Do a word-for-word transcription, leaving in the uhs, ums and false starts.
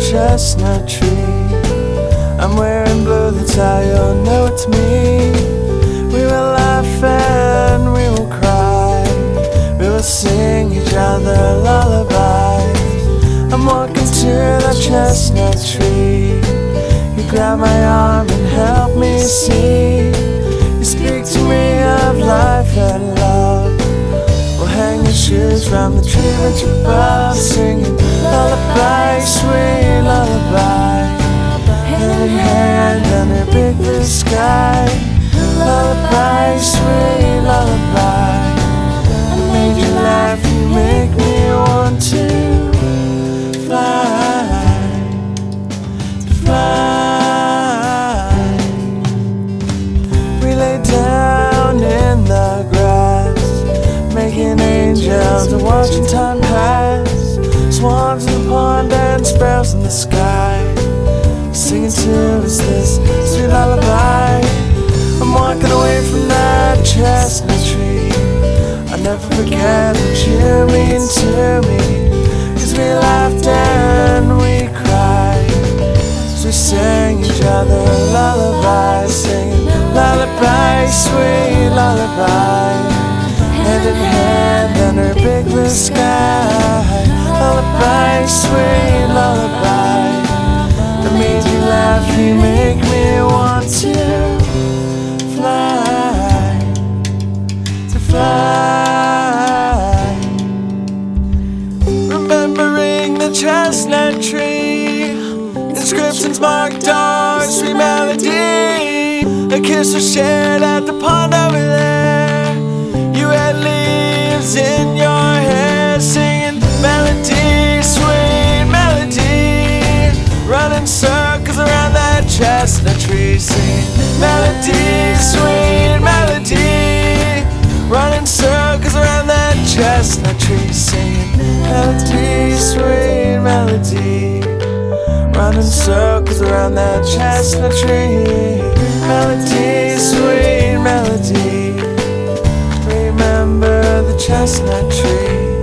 chestnut tree. I'm wearing blue, that's how you'll know it's me. We will laugh and we will cry, we will sing each other lullabies. I'm walking to the chestnut tree. You grab my arm and help me see. You speak to me of life and love. We'll hang your shoes from the tree branch above, singing lullaby, sweet lullaby, hand in hand under big blue sky. Lullaby, sweet lullaby, I made you laugh, you make me want to fly, to fly. We lay down in the grass, making angels and watching time pass. Swans in the pond and sparrows in the sky, singing to us this sweet lullaby. I'm walking away from that chestnut tree. I'll never forget what you mean to me, 'cause we laughed and we cried as we sang each other lullabies, singing lullaby, sweet lullaby, hand in hand under a big blue sky. Lullaby, sweet lullaby, I made you laugh, you make me want to fly, to fly. Remembering the chestnut tree, inscriptions marked our sweet melody. A kiss was shared at the pond over there. You had leaves in your hair, singing melody, sweet melody, running circles around that chestnut tree, singing melody, sweet melody, running circles around that chestnut tree, singing melody, sweet melody, running circles around that chestnut tree. Melody, sweet melody, remember the chestnut tree.